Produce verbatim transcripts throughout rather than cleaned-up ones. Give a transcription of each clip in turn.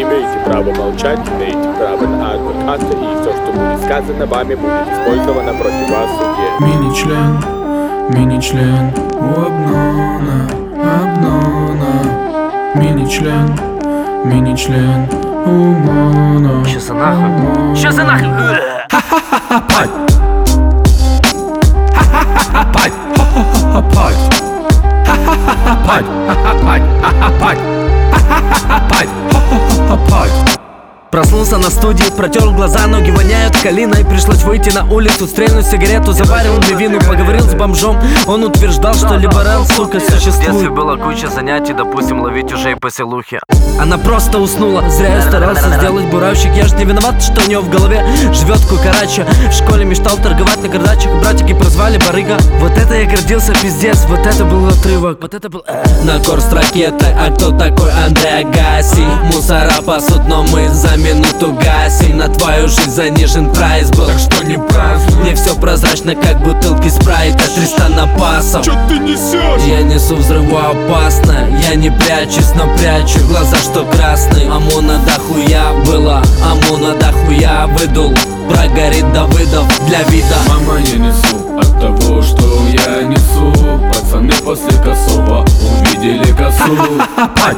имеете право молчать, имеете право на адвоката, и все, что будет сказано вами, будет использовано против вас в суде. Мини-член, мини-член у обнона, обнона. Мини-член, мини-член у моно. Чё за нахуй? Чё за нахуй? Ха-ха-ха-ха, пать! Ха-ха-ха-ха, пать! Ха-ха-ха-ха, пать! Ха-ха-ха-ха, пать! Ха-ха-ха-пать! Ха-ха-пать! Ха-ха-ха-ха, пать! Ха-ха-ха-ха, пать! Проснулся на студии, протер глаза, ноги воняют калиной. Пришлось выйти на улицу, стрельнуть сигарету, заварил мне вину, поговорил с бомжом. Он утверждал, что либерал, сука, существует. В детстве была куча занятий, допустим, ловить уже и по селухе. Она просто уснула, зря я старался сделать буравчик. Я ж не виноват, что у нее в голове живет кукарача. В школе мечтал торговать на кардачах, братики прозвали барыга. Вот это я гордился, пиздец, вот это был отрывок. Вот это был... На корс ракеты, а кто такой Андрей Агаси? Мусора пасут, но мы за минуту гасим. На твою жизнь занижен прайс был, Так что не празднуй. мне все прозрачно, как бутылки спрайта, триста напасов. Чё ты несешь? Я несу взрывоопасно, я не прячусь, но прячу глаза, что красные. Амуна дохуя была, Амуна дохуя выдул. Прогорит Давыдов для вида. Мама, я несу от того, что я несу. Пацаны после косого увидели косу. Ха-ха-ха-пать!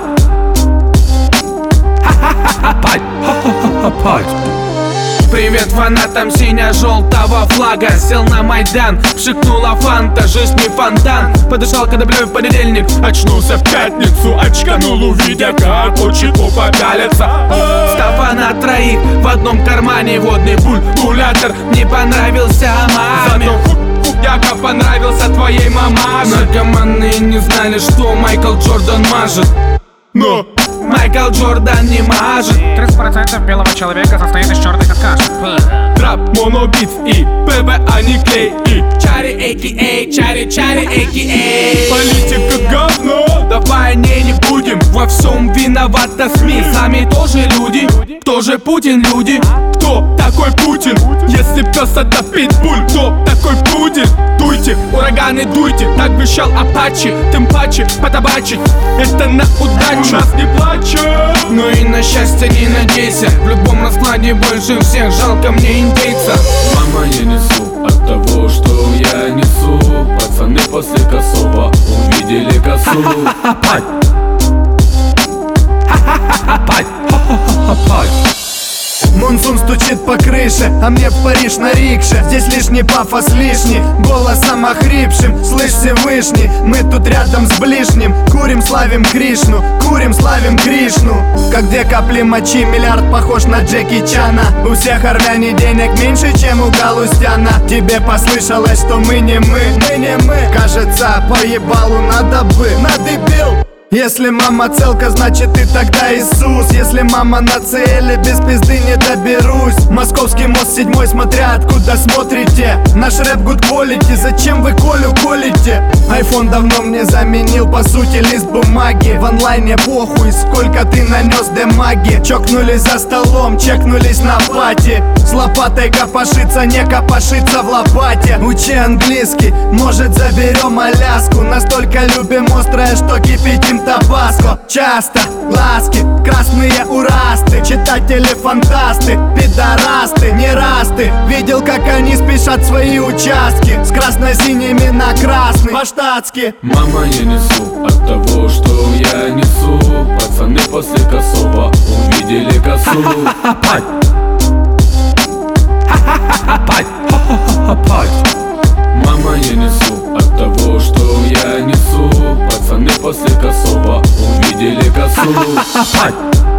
Ха-ха-ха-пать! Ха-ха-ха-пать! Привет фанатам синя-желтого флага. Сел на Майдан, пшикнула фанта. Жизнь не фонтан. Подышал, когда блюй в понедельник. Очнулся в пятницу, очканул, увидя, как учеку попялится. Стафа на троих, в одном кармане водный бульбулятор. Не понравился маме, яко понравился твоей мамаше. Наркоманы не знали, что Майкл Джордан мажет, но Майкл Джордан не мажет. тридцать процентов белого человека состоит из черных какашек. Трап, монобит и ПВА не клей. И Чари, а.к.а. Чари, Чари, а.к.а. Политика говно, давай не, не будем. Во всем виновата СМИ. Сами тоже люди, кто же Путин, люди? Кто такой Путин? Если пес это питбуль, кто такой пудель? Дуйте, ураганы, дуйте, так вещал Апачи. Тем паче потабачить, это на удачу. Нас не плачут, но и на счастье не надейся. В любом раскладе больше всех жалко мне индейца. Мама, я несу от того, что я несу. Пацаны после косого увидели косу. Ха-ха-ха-пать! Ха-ха-ха-пать! Ха-ха-ха-пать! Монсун стучит по крыше, а мне в Париж на рикше. Здесь лишний пафос, лишний голосом охрипшим. Слышь, Всевышний, мы тут рядом с ближним. Курим, славим Кришну, курим, славим Кришну. Как две капли мочи, миллиард похож на Джеки Чана. У всех армяне денег меньше, чем у Галустяна. Тебе послышалось, что мы не мы, мы не мы. Кажется, по ебалу надо бы, надыбил. Если мама целка, значит ты тогда Иисус. Если мама на цели, без пизды не доберусь. Московский мост седьмой, смотря откуда смотрите. Наш рэп good quality, зачем вы Колю колите? Айфон давно мне заменил, по сути, лист бумаги. В онлайне похуй, сколько ты нанес демаги. Чокнулись за столом, чекнулись на пати. С лопатой копошиться, не копошиться в лопате. Учи английский, может заберем Аляску. Настолько любим острое, что кипятим табаско. Часто глазки, красные урасты. Читатели фантасты, пидорасты, не раз ты видел, как они спешат свои участки. С красно-синими на красный, по-штатски. Мама, я несу от того, что я несу. Пацаны после косого увидели косу. Ха-ха-ха-пать! Ха-ха-ха-пать! Ха-ха-ха-пать! Мама, я несу от того, что я несу. Пацаны после косого увидели косу. Ха-ха-ха-пать!